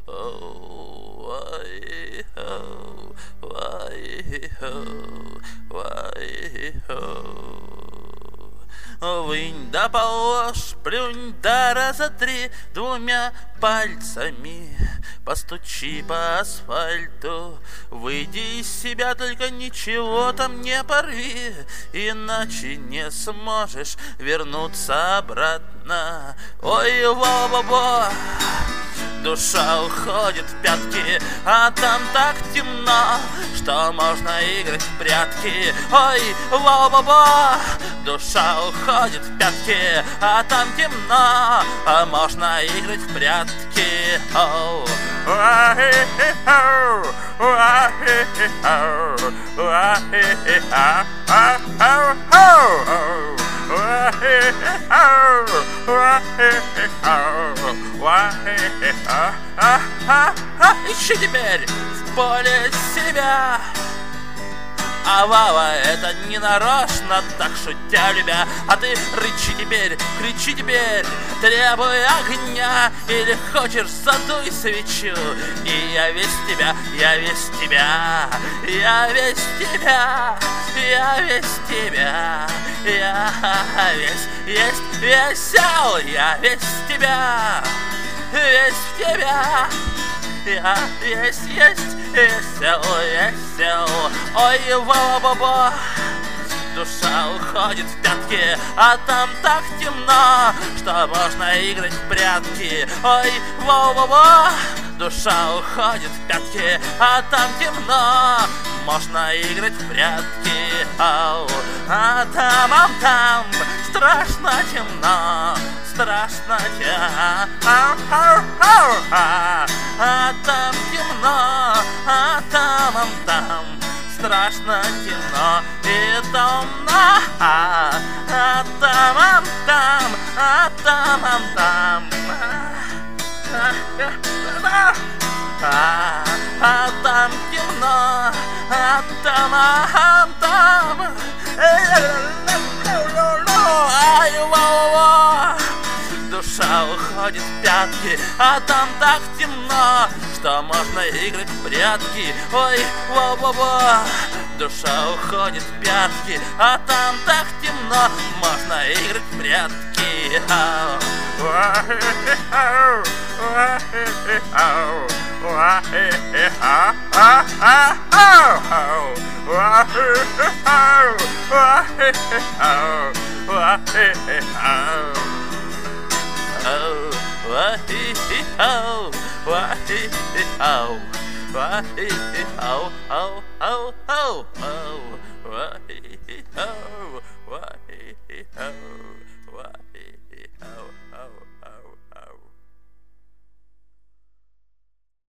Why-ho, why-ho, why-ho. Вынь да положь, плюнь да разотри двумя пальцами, постучи по асфальту, выйди из себя, только ничего там не порви, иначе не сможешь вернуться обратно. Ой, во-во-во, душа уходит в пятки, а там так темно, что можно играть в прятки. Ой, во-во-во, душа уходит в пятки, а там темно, а можно играть в прятки. Оу. Ищи теперь в поле себя. А Вава это не нарочно, так шутя любя. А ты рычи теперь, кричи теперь, требуй огня. Или хочешь, задуй свечу. И я весь тебя, я весь тебя, я весь тебя, я весь тебя, я весь, есть весел, я весь тебя, весь в тебя. Я есть весел, весел. Ой, во-во-во, душа уходит в пятки, а там так темно, что можно играть в прятки. Ой, во-во-во, душа уходит в пятки, а там темно, можно играть в прятки. Ау. А там страшно темно, страшно темно, а там темно, а там страшно темно и томно, а там, а там темно, а там, ай, во-во-во. Душа уходит в пятки, а там так темно, что можно играть в прятки. Ой, во-во-во, душа уходит в пятки, а там так темно, можно играть в прятки. Oh, wah-hee-hee-ho, wah-hee-hee-ho, wah-hee-hee-ho, ho, ho, ho, ho, wah-hee-hee-ho, wah-hee-hee-ho.